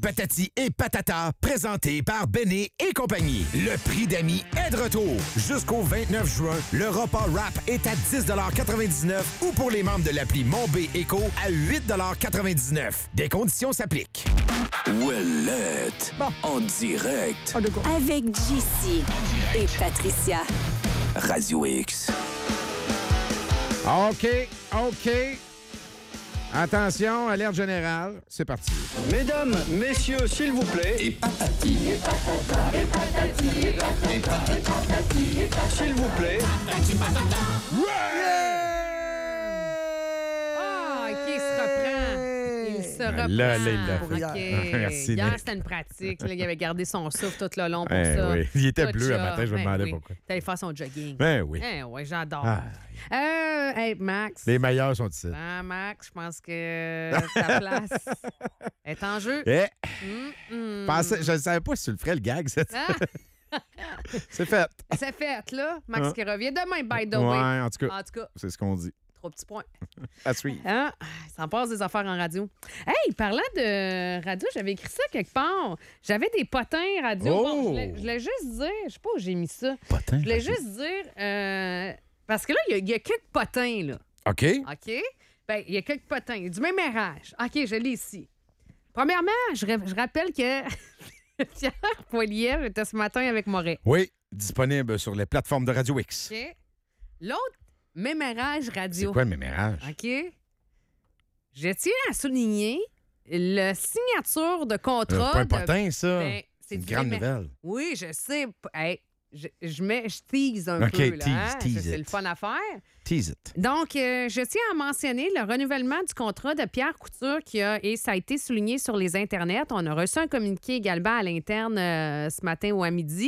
patati et patata, présenté par Béné et compagnie. Le prix d'amis est de retour. Jusqu'au 29 juin, le repas rap est à 10,99 $, ou pour les membres de l'appli Mon B Éco à 8,99 $. Des conditions s'appliquent. Ouellette, en direct. Avec JC et Patricia. Radio X. OK. Attention, alerte générale. C'est parti. Mesdames, messieurs, s'il vous plaît. Et patati. S'il vous plaît. Ah, OK, il se reprend. Il se reprend. Là, il l'a OK. fait. Merci, Hier, Nick. c'était une pratique. Là, il avait gardé son souffle tout le long pour Eh ça. oui. Il était Tout bleu ça. un matin, je me demandais oui. pourquoi. T'allais faire son jogging. Ben oui. Oui, j'adore. Ah. Hey, Max. Les meilleurs sont ici. Ah, Max, je pense que ta place est en jeu. Eh, Mm. je ne savais pas si tu le ferais, le gag. Ah, C'est fait. c'est fait, là. Max Ah. qui revient demain, by the Ouais, way. en tout cas, En tout cas, c'est ce qu'on dit. 3 petits points. À suivre. Hein? Ça en passe des affaires en radio. Hey, parlant de radio, j'avais écrit ça quelque part. J'avais des potins radio. Oh! Bon, je voulais juste dire, je sais pas où j'ai mis ça. Potin. Je voulais juste dire, parce que là, il y a quelques potins, là. OK. OK? Ben, il y a quelques potins. Il y a du même âge. OK, je l'ai ici. Premièrement, je rappelle que Pierre Poilievre était ce matin avec Moret. Oui, disponible sur les plateformes de Radio X. OK? L'autre, mémérage C'est radio. quoi le mémérage? OK? Je tiens à souligner la signature de contrat. Pas un de- potin, ça. Ben, C'est une du grande mémé- nouvelle. Oui, je sais. Hey, je tease un OK, peu. Là, tease C'est it. le fun à faire. Tease it. Donc, je tiens à mentionner le renouvellement du contrat de Pierre Couture et ça a été souligné sur les internets. On a reçu un communiqué également à l'interne ce matin ou à midi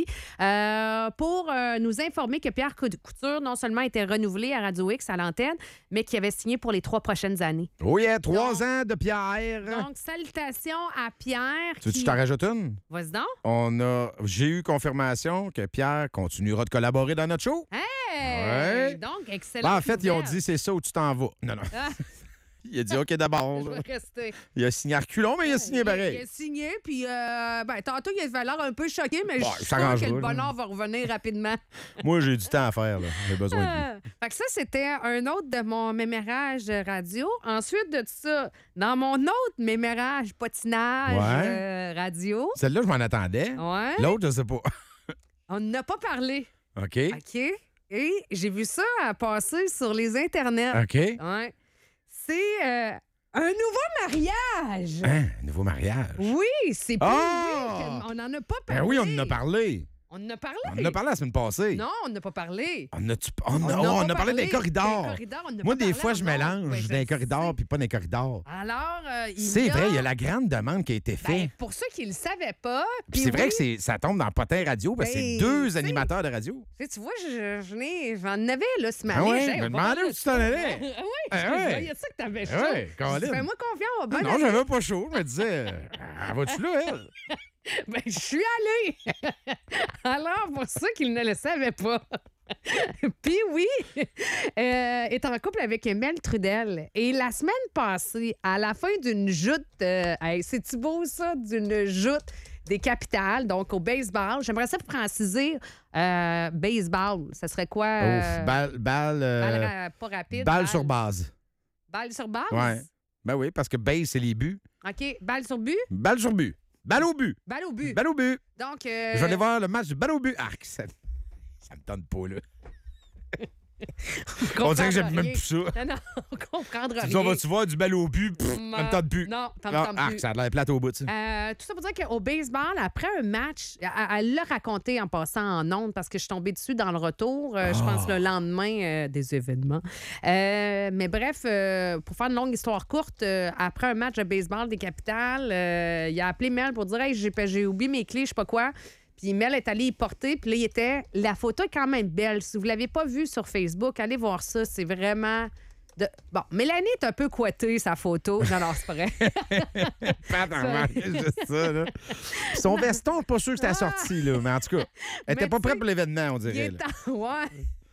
pour nous informer que Pierre Couture non seulement était renouvelé à Radio X à l'antenne, mais qu'il avait signé pour les 3 prochaines années. Oui, il y a 3 Donc- ans de Pierre. Donc, salutations à Pierre. Tu veux que je t'en rajoute une? Vas-y donc. J'ai eu confirmation que Pierre continuera de collaborer dans notre show. Hey! Ouais. Donc, excellent. Ben, en fait, ils ont dit c'est ça où tu t'en vas. Non. Ah. Il a dit OK d'abord. Je là. vais rester. Il a signé à reculons, mais il a signé Il pareil. a signé, puis tantôt, il avait l'air un peu choqué, mais Bon, je suis ça sûre que arrangera, le là. bonheur va revenir rapidement. Moi, j'ai du temps à faire. Là. J'ai besoin de lui. Fait que ça, c'était un autre de mon mémérage radio. Ensuite de ça, dans mon autre mémérage patinage Ouais. radio, Celle-là, je m'en attendais. ouais, L'autre, je sais pas. on n'a pas parlé. OK. OK? Et j'ai vu ça passer sur les internets. OK. Ouais. C'est un nouveau mariage. Hein, nouveau mariage. Oui, c'est plus Ah! on n'en a pas parlé. Ben oui, on en a parlé. On en a parlé. On en a parlé la semaine passée. Non, on n'a pas parlé. On a pas parlé des corridors. Des corridors, on n'a Moi, pas des parlé fois, en je ondes. mélange Ben, je des le corridors sais. puis pas des corridors. Alors, C'est vrai, il y a la grande demande qui a été Ben, faite. pour ceux qui ne le savaient pas. Puis puis c'est vrai oui, que ça tombe dans Potin Radio parce que c'est Ben, 2 tu sais, animateurs de radio. tu vois, j'en avais là ce matin. Ah ouais, J'ai- je me on va demandais parler où de tu t'en ça. allais. Oui, Ah je ouais. voyais ça que t'avais chaud. Ah ouais, Je dis, Colin. fais-moi confiance, on va bien Non, aller. j'avais pas chaud. Je me disais, vas-tu là, elle? Ben, je suis allée. Alors, pour ceux qui ne le savaient pas. Puis oui, est en couple avec Mel Trudel. Et la semaine passée, à la fin d'une joute, hey, c'est-tu beau ça, d'une joute des capitales, donc au baseball. J'aimerais ça franciser baseball. Ça serait quoi? Ouf, balle, Pas rapide. balle sur base. Balle sur base? Ouais. Ben oui, parce que base, c'est les buts. OK. Balle sur but? Balle sur but. Balle au but. Balle au but. Balle au but. Donc, Je vais aller voir le match du balle au but. Arc, ça me tente pas, là. On dirait que j'aime même plus ça. Non, non, on comprendra Tu dis, rien. on va-tu voir du balle au but? Pff, ça me tente plus. Non, ça me Ah, tente arc, plus. ça a l'air plate au bout, tu sais. Tout ça pour dire qu'au baseball, après un match, elle l'a raconté en passant en ondes parce que je suis tombée dessus dans le retour, je pense le lendemain des événements. Mais bref, pour faire une longue histoire courte, après un match de baseball des Capitales, il a appelé Mel pour dire « Hey, j'ai oublié mes clés, je sais pas quoi ». Puis Mel est allée y porter, puis là, il était... La photo est quand même belle. Si vous ne l'avez pas vue sur Facebook, allez voir ça. C'est vraiment... Bon, Mélanie est un peu couettée, sa photo. Non, non, c'est pas vrai. Pas remarqué juste ça, là. Son veston, pas sûr que c'était sorti, là. Mais en tout cas, elle était Mais pas tu prête sais, pour l'événement, on Il dirait. est là. ouais.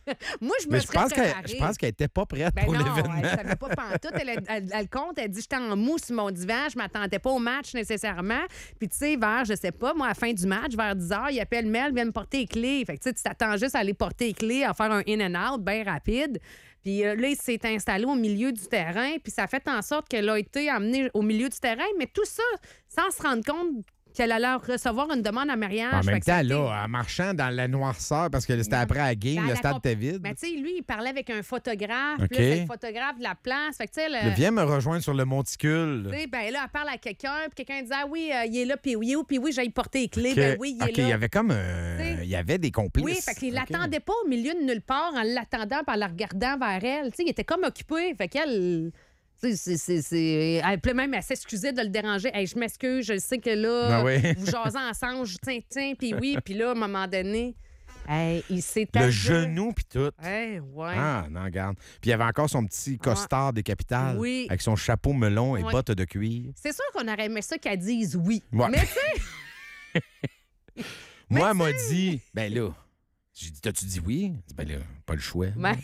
Moi, je me Mais je serais pense qu'elle était pas prête Ben pour non, l'événement. elle savait pas pantoute. Elle compte, elle dit j'étais en mou sur mon divan, je m'attendais pas au match nécessairement. Puis tu sais, vers, je sais pas, moi, à la fin du match, vers 10h, il appelle Mel, vient me porter les clés. Fait que tu sais, tu t'attends juste à aller porter les clés, à faire un in and out bien rapide. Puis là, il s'est installé au milieu du terrain, puis ça a fait en sorte qu'elle a été amenée au milieu du terrain, mais tout ça sans se rendre compte qu'elle allait recevoir une demande en mariage. En même Fait que ça temps, a été- là, en marchant dans la noirceur, parce que c'était après la game, Ben, le stade était vide. Mais tu sais, lui, il parlait avec un photographe. OK. Puis là, c'est le photographe de la place. Fait que tu sais, Le viens me rejoindre sur le monticule. tu sais, ben là, elle parle à quelqu'un, puis quelqu'un dit ah oui, il est là, puis oui, j'aille porter les clés. OK. Ben oui, il est OK, là. il y avait comme sais. il y avait des complices. Oui, fait qu'il OK. l'attendait pas au milieu de nulle part en l'attendant par la regardant vers elle. Tu sais, il était comme occupé. Fait qu'elle. Tu sais, elle peut même s'excuser de le déranger. Hey, je m'excuse, je sais que là, Ben oui. vous jasez ensemble, tiens, puis oui, puis là, à un moment donné, hey, il s'est Le assis. genou puis tout. Hey, ouais. Ah, non, regarde. Puis il y avait encore son petit costard des capitales Oui. avec son chapeau melon et Ouais. bottes de cuir. C'est sûr qu'on aurait aimé ça qu'elle dise oui. Ouais. Mais tu sais, Moi, elle m'a dit, ben là, j'ai dit, t'as-tu dit oui? Elle dit, ben là, pas le choix. ben-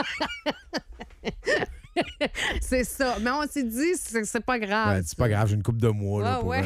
c'est ça. Mais on s'est dit, c'est pas grave. Ben, c'est pas grave, j'ai une coupe de mois. Là, Ouais,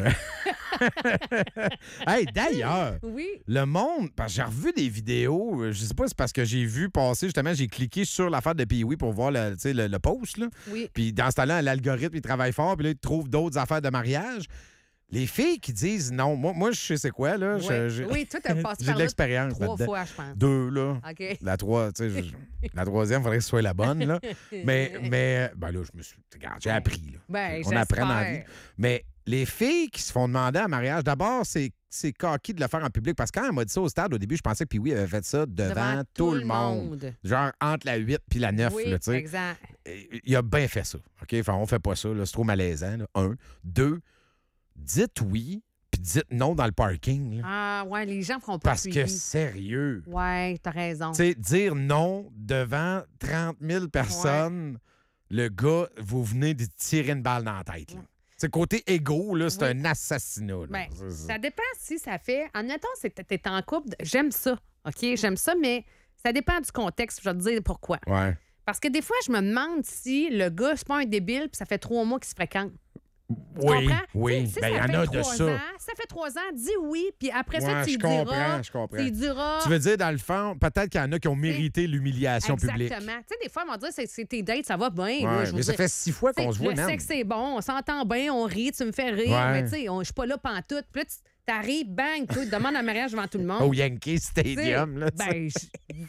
pour, hey, d'ailleurs, Oui. le monde, parce que j'ai revu des vidéos, je sais pas si c'est parce que j'ai vu passer, justement, j'ai cliqué sur l'affaire de Pee-Wee pour voir le post. Là. Oui. Puis dans ce temps-là, l'algorithme, il travaille fort, puis là, il trouve d'autres affaires de mariage. Les filles qui disent non, moi je sais c'est quoi, là. Ouais. Oui, toi, t'as passé j'ai par de là l'expérience 3 là-dedans. fois, je pense. 2, là. OK. La troisième, il faudrait que ce soit la bonne, là. mais, ben là, regarde, j'ai appris, là. Ben, On apprend dans la vie. j'espère. Mais les filles qui se font demander en mariage, d'abord, c'est coquille de le faire en public. Parce que quand elle m'a dit ça au stade, au début, je pensais que Pee-Wee avait fait ça devant tout le monde. Genre entre la 8 puis la 9, Oui, là, tu sais. exact. Il a bien fait ça. OK? Enfin, on fait pas ça, là. C'est trop malaisant, là. 1. 2, dites oui, puis dites non dans le parking, là. Ah, ouais, les gens feront pas Parce que, suivi. sérieux, Ouais, t'as raison. tu sais, dire non devant 30 000 personnes, le gars, vous venez de tirer une balle dans la tête, là. C'est côté égo, là, c'est Oui. un assassinat. Là. Ben, C'est ça. ça dépend si ça fait. Admettons, c'est que t'es en couple. J'aime ça. OK? J'aime ça, mais ça dépend du contexte. Je vais te dire pourquoi. Ouais. Parce que des fois, je me demande si le gars, c'est pas un débile, puis ça fait 3 mois qu'ils se fréquentent. Tu Oui, comprends? oui. Tu sais, Ben, il y ça en fait a de 3 ça. ans, ça fait 3 ans, dis oui, puis après ça, Ouais, tu je lui diras. je comprends. Tu lui diras. Tu veux dire, dans le fond, peut-être qu'il y en a qui ont mérité l'humiliation publique. Exactement. Tu sais, des fois, ils vont dire, c'est tes dates, ça va bien. Ouais, là, je veux mais ça dire. fait 6 fois qu'on T'sais, se voit, le même. sexe, c'est bon, on s'entend bien, on rit, tu me fais rire, Ouais. mais tu sais, je suis pas là pantoute. Puis là, tu t'arrives, bang, tu te demandes un mariage devant tout le monde. Au Yankee T'sais, Stadium, là. tu sais. Ben,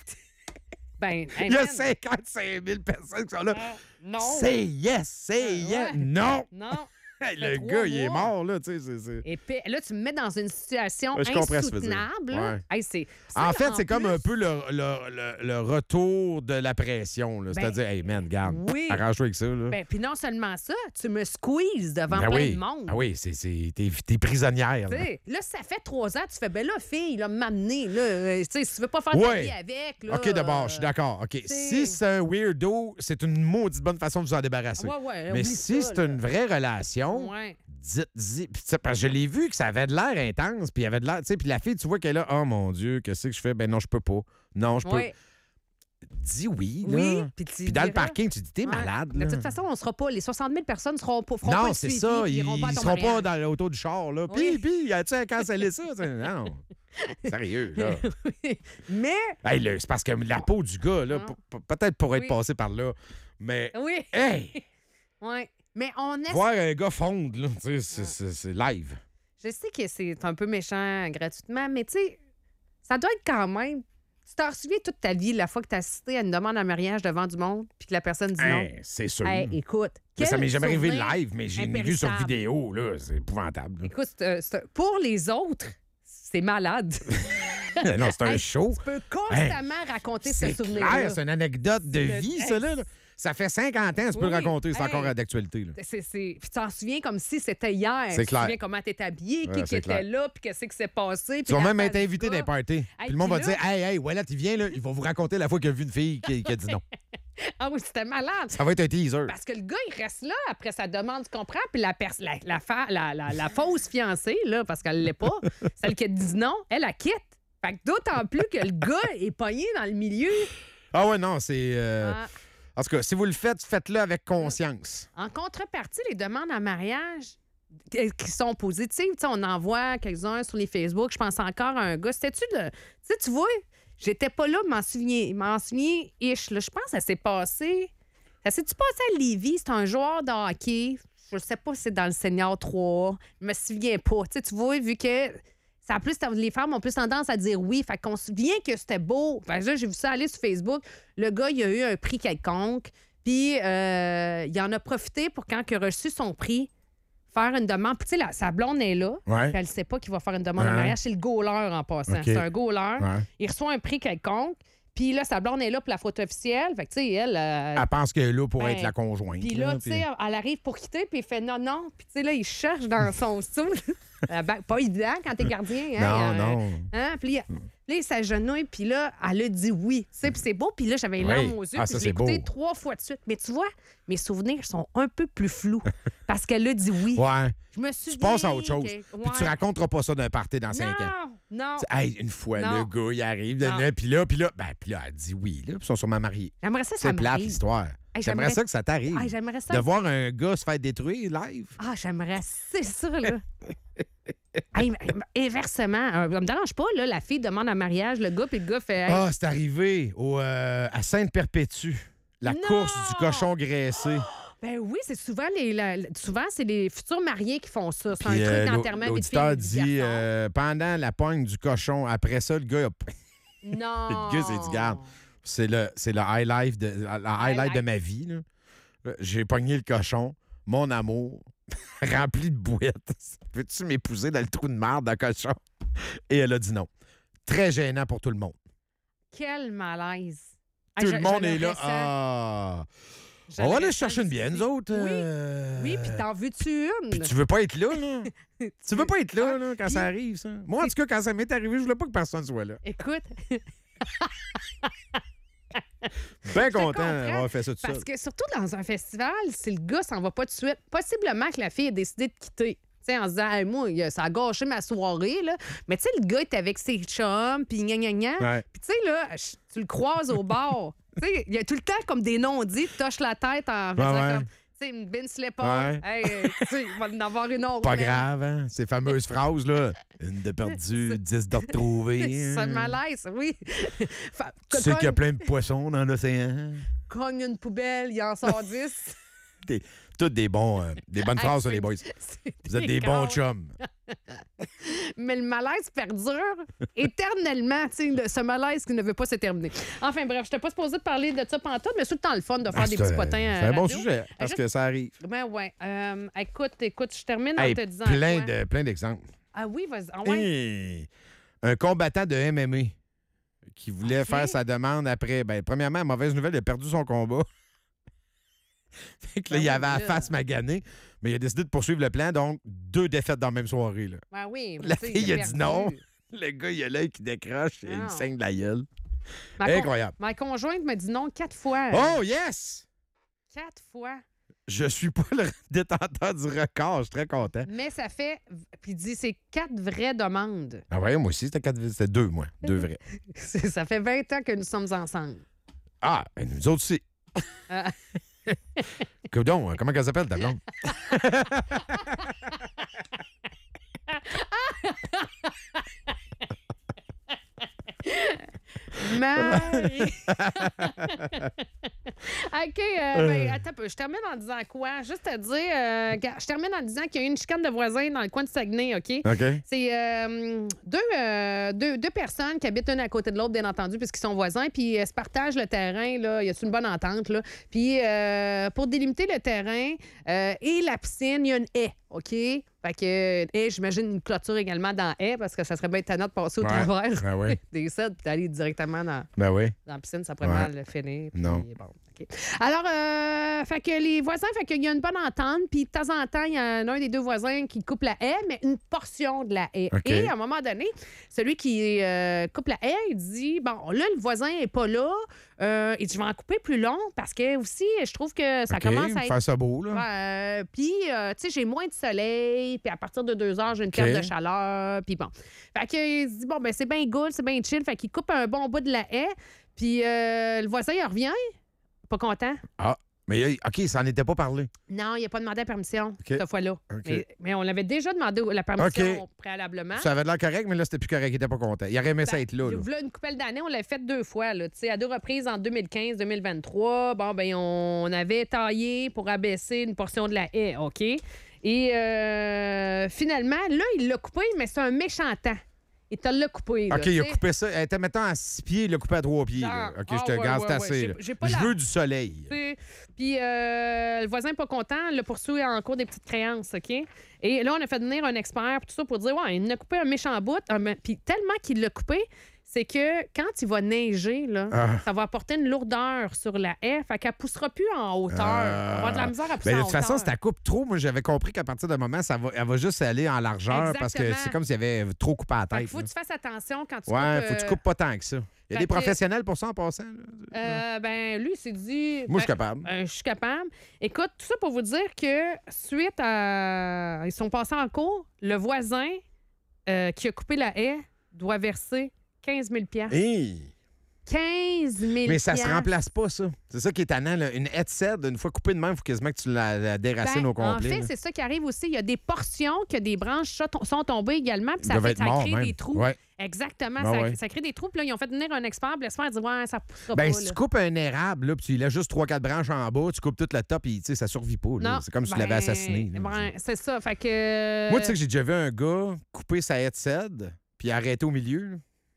ben, Il y a man, 55 000 personnes qui sont là. non. Say yes, say yes. Ouais. Non! Non. Hey, fait le 3 gars, il est mois. mort, là, tu sais. c'est- Et puis là, tu me mets dans une situation Ouais, je comprends ce que tu veux dire. insoutenable. là. Ouais. Hey, En fait, c'est comme plus- un peu le retour de la pression. Là. Ben, C'est-à-dire, hey man, garde, oui. arrange-toi avec ça. Là. Ben, puis non seulement ça, tu me squeezes devant Ben plein oui. de monde. Ah oui, t'es prisonnière. Tu Là. sais, là, ça fait 3 ans, tu fais, ben là, fille, là, m'amener, là, tu sais, si tu veux pas faire ta Ouais. vie avec, là... OK, d'abord, je suis d'accord. OK, si c'est un weirdo, c'est une maudite bonne façon de vous en débarrasser. Ouais, Mais oublie si ça, c'est là. une vraie relation, Ouais. dites-y. Puis, tu sais, parce que je l'ai vu que ça avait de l'air intense, puis il y avait de l'air, tu sais, puis la fille, tu vois qu'elle est là, oh mon Dieu, qu'est-ce que je fais? Ben non, je peux pas. Non, je peux. Ouais. Dis oui, là. Oui, puis tu Puis dans le diras- parking, tu dis, t'es Ouais. malade, De là. toute façon, on sera pas, les 60 000 personnes feront pas Non, le c'est suivi, ça. puis Ils iront pas à ton seront pas mariage. dans l'auto du char, là. Oui. Puis, tu sais, canceller ça. t'sais. Non. Sérieux, là. Mais, Hey, là, c'est parce que la peau du gars, là, peut-être pour être Oui. passé par là, mais, oui, hey, ouais. Mais on est... voir un gars fondre, là, tu sais, c'est live. Je sais que c'est un peu méchant gratuitement, mais tu sais, ça doit être quand même... Tu t'en souviens toute ta vie, la fois que tu as assisté à une demande en mariage devant du monde, puis que la personne dit non. Hey, c'est sûr. Hey, écoute, Mais ça quel m'est jamais arrivé souvenir live, mais j'ai vu sur impérissable. vidéo, là. C'est épouvantable. là. Écoute, pour les autres, c'est malade. Non, c'est un Hey, show. Tu peux constamment raconter ce C'est souvenir-là. clair, c'est une anecdote de Le- vie, Hey, ça, là. Ça fait 50 ans, tu peux Oui, le raconter, c'est hey. encore d'actualité, là. Puis tu t'en souviens comme si c'était hier. C'est Tu te clair. souviens comment t'étais habillé, Ouais, qui c'est était clair. là, puis qu'est-ce qui s'est passé. Tu vas même être invité dans les parties. Puis Hey, le monde va puis dire, là- hey, Wallet, il vient, là, il va vous raconter la fois qu'il a vu une fille qui a dit non. Ah oui, c'était malade. Ça va être un teaser. Parce que le gars, il reste là après sa demande, tu comprends? Puis la fausse fiancée, là, parce qu'elle l'est pas, celle qui a dit non, elle quitte. Fait que d'autant plus que le gars est pogné dans le milieu. Ah ouais, non, c'est... En tout cas, si vous le faites, faites-le avec conscience. En contrepartie, les demandes en mariage qui sont positives, tu sais, on en voit quelques-uns sur les Facebook. Je pense encore à un gars. C'était-tu le... Tu vois, j'étais pas là, m'en souviens, ish. Là. Je pense que ça s'est passé... Ça s'est-tu passé à Lévis? C'est un joueur de hockey. Je sais pas si c'est dans le Senior 3. Je me souviens pas. Tu vois, vu que... Ça a plus, les femmes ont plus tendance à dire oui. Fait qu'on se souvient que c'était beau. Fait que là, j'ai vu ça aller sur Facebook. Le gars, il a eu un prix quelconque. Puis, il en a profité pour, quand il a reçu son prix, faire une demande. Puis, tu sais, sa blonde est là. Ouais. Puis elle sait pas qu'il va faire une demande de mariage. C'est le goaler en passant. OK. C'est un goaler. Ouais. Il reçoit un prix quelconque. Puis là, sa blonde est là pour la photo officielle. Fait que, tu sais, elle... Elle pense qu'elle est là pour ben, être la conjointe. Puis là, tu sais, elle arrive pour quitter, puis il fait non. Puis, tu sais, là, il cherche dans son stool. Pas évident quand t'es gardien. Hein, non. Hein? Puis là, il s'agenouille, puis là, elle a dit oui. Tu sais, puis c'est beau, puis là, j'avais les larmes aux yeux, puis ça, je l'ai c'est écouté beau. 3 fois de suite. Mais tu vois, mes souvenirs sont un peu plus flous parce qu'elle a dit oui. Ouais. Je me suis Tu passes à autre chose. que- Puis tu raconteras pas ça d'un party dans 5 ans. Non. Hey, une fois, Non. le gars, il arrive, Non. puis là, elle dit oui, là, puis ils sont sûrement mariés. J'aimerais ça, ça C'est plate, m'arrive. l'histoire. Hey, J'aimerais ça que ça t'arrive. Ah, j'aimerais ça. De voir un gars se faire détruire live. Ah, j'aimerais, c'est ça, là. Hey, inversement, ça me dérange pas, là, la fille demande un mariage, le gars, puis le gars fait... hey, Ah, c'est arrivé à Sainte-Perpétue. La Non! course du cochon graissé. ben oui, c'est souvent souvent, c'est les futurs mariés qui font ça. C'est Puis, un truc d'enterrement de l'auditeur filles et de dit, garçons. pendant la pogne du cochon, après ça, le gars a... Non! Le gars s'est dit, garde, c'est le highlight Highlight. de ma vie. Là. J'ai pogné le cochon, mon amour, rempli de bouettes. Peux-tu m'épouser dans le trou de marde d'un cochon? Et elle a dit non. Très gênant pour tout le monde. Quel malaise! Tout Hey, le je monde le est là. ressens. Ah! Je On va le aller ressens chercher une bière, ici. nous autres. Oui, puis t'en veux-tu une? Puis tu veux pas être là, là? Tu veux pas être là, quand ça arrive, ça? Moi, en tout cas, quand ça m'est arrivé, je voulais pas que personne soit là. Écoute, Bien content comprends, d'avoir fait ça tout seul. parce que surtout dans un festival, si le gars s'en va pas tout de suite, possiblement que la fille a décidé de quitter. Tu sais, en se disant, hey, moi, ça a gâché ma soirée, là. Mais tu sais, le gars est avec ses chums, puis gna gna gna. Ouais. Puis tu sais, là, tu le croises au bar. Tu sais, il y a tout le temps comme des non-dits, tu touches la tête en faisant ouais. comme, tu sais, une bin sur l'épaule. Ouais. Hey, tu sais, il va en avoir une autre. Pas mais- grave, hein? Ces fameuses phrases, là. Une de perdue, 10 de retrouvée. C'est un malaise, oui. Tu sais qu'il y a plein de poissons dans l'océan. Cogne une poubelle, il en sort 10. Toutes des bonnes phrases sur les boys. C'est Vous êtes des bons décor. chums. Mais le malaise perdure éternellement, tu sais, ce malaise qui ne veut pas se terminer. Enfin bref, je t'ai pas supposé de parler de ça pantoute, mais c'est tout le temps le fun de faire des petits potins à C'est un bon radio. sujet, parce que ça arrive. Ben ouais. Écoute, je termine en Hey, te disant plein d'exemples. Ah oui, vas-y. Ah ouais. Hey, un combattant de MMA qui voulait faire sa demande après. Ben, premièrement, mauvaise nouvelle, il a perdu son combat. Fait que là, Ben il oui, avait la là. face maganée, mais il a décidé de poursuivre le plan, donc 2 défaites dans la même soirée. Là. Ben oui. mais La tu sais, fille a dit perdu. non. Le gars, il a l'œil qui décroche et Ah. il saigne de la gueule. Ma Incroyable. Ma conjointe m'a dit non 4 fois. Oh, yes! 4 fois. Je suis pas le détenteur du record, je suis très content. Mais ça fait. Puis il dit c'est 4 vraies demandes. Ah ouais, moi aussi, c'était 2, moi. 2 vrais. Ça fait 20 ans que nous sommes ensemble. Ah, ben nous autres aussi. Ah. Coudon, comment elle s'appelle, ta blonde? Marie! OK, ben, attends un peu. Je termine en disant quoi? Juste à dire, je termine en disant qu'il y a eu une chicane de voisins dans le coin de Saguenay, OK? OK. C'est deux personnes qui habitent l'une à côté de l'autre, bien entendu, puisqu'ils sont voisins, puis se partagent le terrain, là. Il y a une bonne entente, là. Puis pour délimiter le terrain et la piscine, il y a une haie, OK? Fait que, et j'imagine une clôture également dans la haie, parce que ça serait bien étonnant de passer au Ouais. travers Ben oui. des cèdres puis d'aller directement dans Ben oui. la piscine, ça pourrait Ouais. mal finir. Puis Non. bon, OK. Alors, fait que les voisins, fait qu'il y a une bonne entente, puis de temps en temps, il y en a un des deux voisins qui coupe la haie, mais une portion de la haie. OK. Et à un moment donné, celui qui coupe la haie, il dit, bon, là, le voisin n'est pas là, il dit, je vais en couper plus long parce que aussi, je trouve que ça OK, commence à être... faire ça beau, là. Puis, tu sais, j'ai moins de soleil, puis à partir de 2 heures, j'ai une perte de chaleur, puis bon. Fait qu'il se dit, bon, ben c'est bien good, c'est bien chill, fait qu'il coupe un bon bout de la haie, puis le voisin, il revient, pas content. Ah, mais OK, ça n'en était pas parlé. Non, il n'a pas demandé la permission cette fois-là. OK. Mais on l'avait déjà demandé la permission préalablement. Ça avait l'air correct, mais là, c'était plus correct. Il était pas content. Il aurait aimé ça être là. Il y a une couple d'années, on l'avait fait 2 fois, là, à 2 reprises en 2015-2023. Bon, ben on avait taillé pour abaisser une portion de la haie, OK? Et finalement, là, il l'a coupé, mais c'est un méchant temps. Il te l'a coupé. Là, OK, il a coupé ça. Elle était, mettons, à 6 pieds, il l'a coupé à 3 pieds. Là. OK, je te gaz assez. Je veux du soleil. Puis le voisin pas content, le poursuit en cours des petites créances, OK? Et là, on a fait venir un expert, tout ça, pour dire, ouais, il a coupé un méchant bout. Puis tellement qu'il l'a coupé, c'est que quand il va neiger, là, ça va apporter une lourdeur sur la haie, fait qu'elle ne poussera plus en hauteur. On va avoir de la misère à pousser en hauteur. De toute façon, si tu coupes trop, moi, j'avais compris qu'à partir d'un moment, elle va juste aller en largeur parce que c'est comme s'il y avait trop coupé à la tête. Il faut que tu fasses attention quand tu coupes. Ouais, faut que tu coupes pas tant que ça. Il y a des professionnels pour ça en passant. Ben, lui, il s'est dit... Moi, je suis capable. Je suis capable. Écoute, tout ça pour vous dire que suite à... Ils sont passés en cours, le voisin qui a coupé la haie doit verser 15 000 $. Hey. 15 000 $. Mais ça se remplace pas, ça. C'est ça qui est tannant. Là. Une haie de cèdre, une fois coupée de même, il faut quasiment que tu la déracines au complet. En fait, c'est ça qui arrive aussi. Il y a des portions que des branches sont tombées également, puis ça crée des trous. Ouais. Exactement. Ben ça crée des trous. Puis là, ils ont fait venir un expert, puis l'expert dit, ouais, ça poussera ben, pas. Si tu coupes un érable, là, puis tu laisses juste 3-4 branches en bas, tu coupes toute la top, et ça survit pas. Là. C'est comme si tu l'avais assassiné. Là, c'est ça. Fait que... Moi, tu sais que j'ai déjà vu un gars couper sa haie de cèdre, puis arrêter au milieu. Là.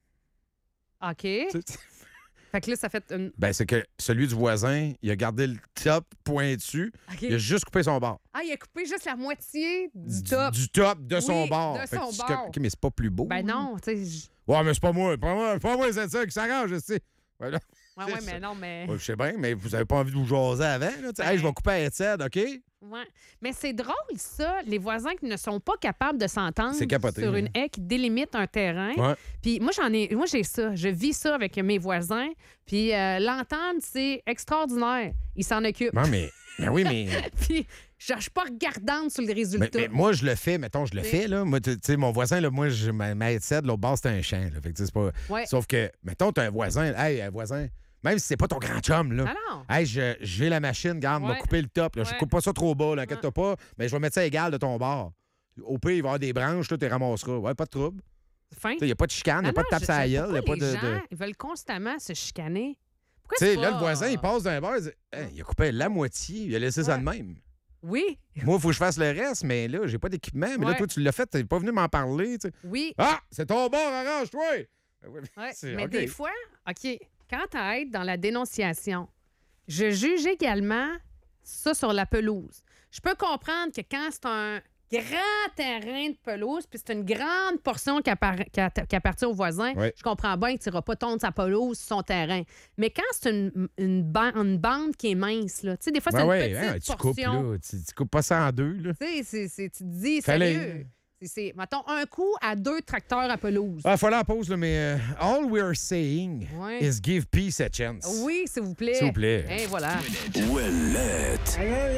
OK. Fait que là, ça fait une... Ben, c'est que celui du voisin, il a gardé le top pointu. Okay. Il a juste coupé son bord. Ah, il a coupé juste la moitié du top. Du top de son bord. De son bord. OK, mais c'est pas plus beau. Ben non, tu sais... Ouais, mais c'est pas moi. Pas moi, c'est ça qui s'arrange, tu sais. Voilà. Ouais, mais non, mais... Ouais, je sais bien, mais vous avez pas envie de vous jaser avant, là. Hey, je vais couper à Étienne, OK? Ouais. Mais c'est drôle, ça, les voisins qui ne sont pas capables de s'entendre sur une haie qui délimite un terrain. Ouais. Puis moi, j'ai ça. Je vis ça avec mes voisins. Puis l'entendre, c'est extraordinaire. Ils s'en occupent. Non, mais oui, mais... Puis je suis pas regardante sur le résultat. Mais moi, je le fais, mettons, là. Moi, tu sais, mon voisin, là, moi, ma haie de cèdre, l'autre bord, c'était un champ, là. Fait que c'est pas... Ouais. Sauf que, mettons, t'as un voisin, un voisin... Même si c'est pas ton grand chum, là. Alors. Hey, j'ai la machine, garde, m'a coupé le top. Là. Je coupe pas ça trop bas, là, inquiète-toi pas. Mais je vais mettre ça égal de ton bord. Au pire, il va y avoir des branches, tu les ramasseras. Ouais, pas de trouble. Il n'y a pas de chicane, il n'y a pas de tape sur la gueule. Ils veulent constamment se chicaner. Pourquoi tu sais, là, le voisin, il passe d'un bord, il dit hey, il a coupé la moitié, il a laissé ça de même. Oui. Moi, il faut que je fasse le reste, mais là, j'ai pas d'équipement. Mais là, toi, tu l'as fait, tu n'es pas venu m'en parler. T'sais. Oui. Ah, c'est ton bord, arrange-toi. Mais des fois, OK. Quand tu aides dans la dénonciation, je juge également ça sur la pelouse. Je peux comprendre que quand c'est un grand terrain de pelouse, puis c'est une grande portion qui appartient au voisin, je comprends bien que tu n'iras pas tondre sa pelouse sur son terrain. Mais quand c'est une bande qui est mince, là, tu sais, des fois, c'est une petite portion. Tu coupes pas ça en deux. Là. Tu sais, tu te dis, sérieux... C'est, mettons, un coup à 2 tracteurs à pelouse. Il faut aller en pause, là, mais all we are saying is give peace a chance. Oui, s'il vous plaît. S'il vous plaît. Et voilà. Ouellette.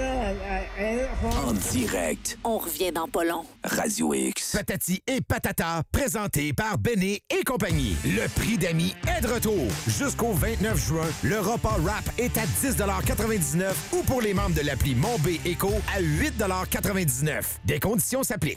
En direct. On revient dans pas long. Radio X. Patati et patata, présenté par Béné et compagnie. Le prix d'amis est de retour. Jusqu'au 29 juin, le repas rap est à 10,99 $ ou pour les membres de l'appli Mon B Éco à 8,99 $. Des conditions s'appliquent.